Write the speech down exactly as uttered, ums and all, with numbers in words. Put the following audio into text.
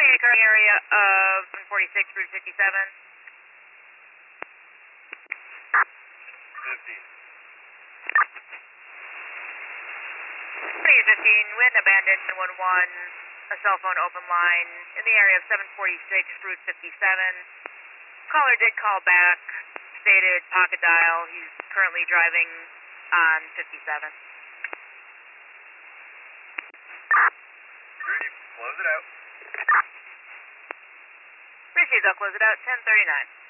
twenty-eight current area of seven forty-six, Route fifty-seven. fifteen. twenty-eight fifteen, wind abandoned one one, a cell phone open line in the area of seven forty-six, Route fifty-seven. Caller did call back, stated pocket dial, he's currently driving on fifty-seven. Ready, close it out. Received, I'll close it out, ten thirty-nine.